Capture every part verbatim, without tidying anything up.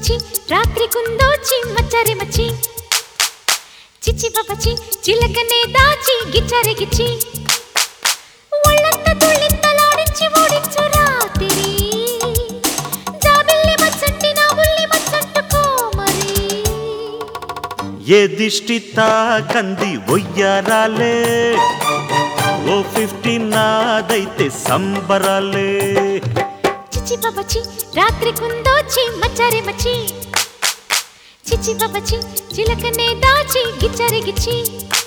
బబచి రాత్రి కుందోచి మచ్చరి మచ్చి చిచి బబచి చిలకనే దాచి గిచ్చరి గిచ్చి ఒళ్ళంత తుళ్ళింతలాడించి ఓడించు రాత్రి జాబిల్లి మచ్చంటి నా ఉల్లి మచ్చంటుకో మరి ఏ దిష్టి తాకంది ఒయ్యారాలే ఓ ఫిఫ్టీ నాదైతే సంబరాలే చిచి బబచి రాత్రి కుందోచి మచ్చరి మచ్చి చిచి బబచి చిలకనే దాచి గిచ్చరి గిచ్చి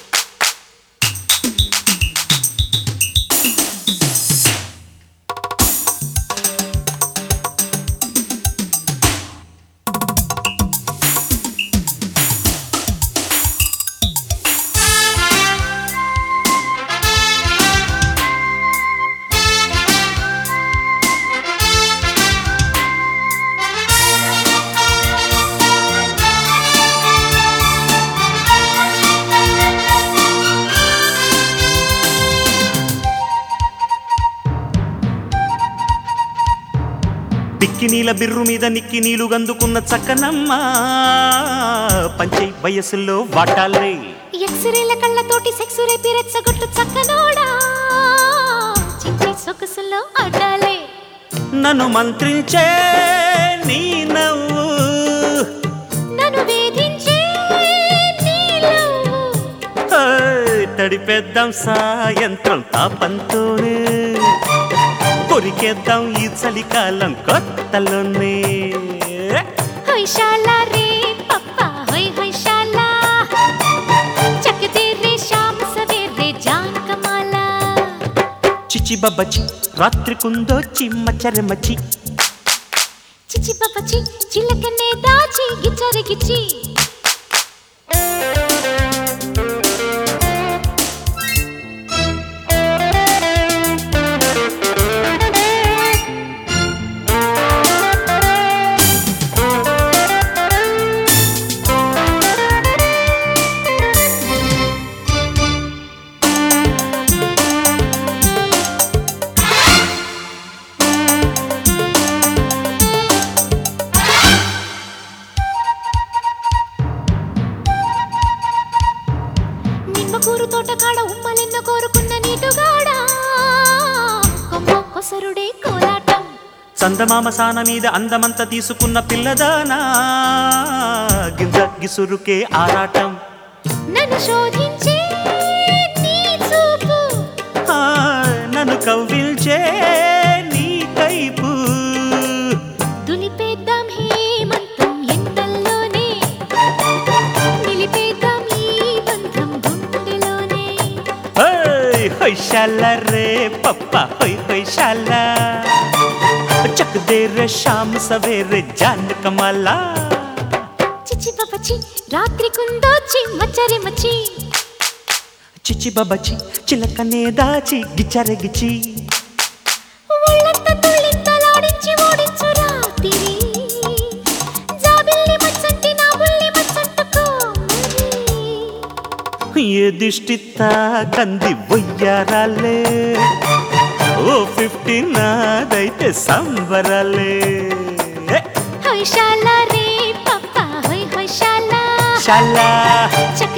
బిక్కి నీల బిర్రు మీద నిక్కి నీలు గందుకున్న చక్కనమ్మ పంచై వయసులో వాటాలే ఎక్స్రేల కళ్ళతోటి సెక్స్ రేపి రెచ్చగొట్టు చక్కనోడా చించి సొగసులో ఆడాలే నన్ను మంత్రించే నీ నవ్వు నన్ను వేధించే నీ లవ్వు తడిపేద్దాం సాయంత్రం తాపంతోనే కొరికేద్దాం ఈ చలికాలం కొత్తలోనే హొయ్శాలా రే పప్పా హొయ్ హొయ్శాలా చకదే రే శామ్ సవేరే జాన్ కమాలా చిచి బబచి రాత్రి కుందోచి మచ్చరి మచ్చి చిచి బబచి చిలకనే దాచి గిచ్చరి గిచ్చి కూరు తోట కాడ ఉమ్మలెన్న కోరుకున్న నీటుగాడా కొమ్మ కొసరుడే కోలాటం చందమామ సాన మీద అందమంత తీసుకున్న పిల్లదానా గింజ గిసురుకే ఆరాటం నన్ను శోధించే నీ చూపు నన్ను కవ్విల్చే నీ కైపు దులిపేద్దాం హేమంతం ఎండల్లోనే నిలిపేద్దాం ఈ బంధం గుండెలోనే హొయ్శాలా రే పప్పా హొయ్ హొయ్శాలా చక్ దే రే శామ్ సవేరే జాన్ కమాలా చిచి బబచి రాత్రి కుందోచి మచ్చరి మచ్చి చిచి బబచి చిలకనే దాచి గిచ్చరి గిచ్చి ఒళ్ళంత తుళ్ళింతలాడించి ఓడించు రాత్రి జాబిల్లి మచ్చంటి నా ఉల్లి మచ్చంటుకో మరి ఏ దిష్టి తాకంది ఒయ్యారాలే ఓ ఫిఫ్టీ నాదైతే సంబరాలే హొయ్శాలా రే పప్పా హొయ్ హొయ్శాలా శాలా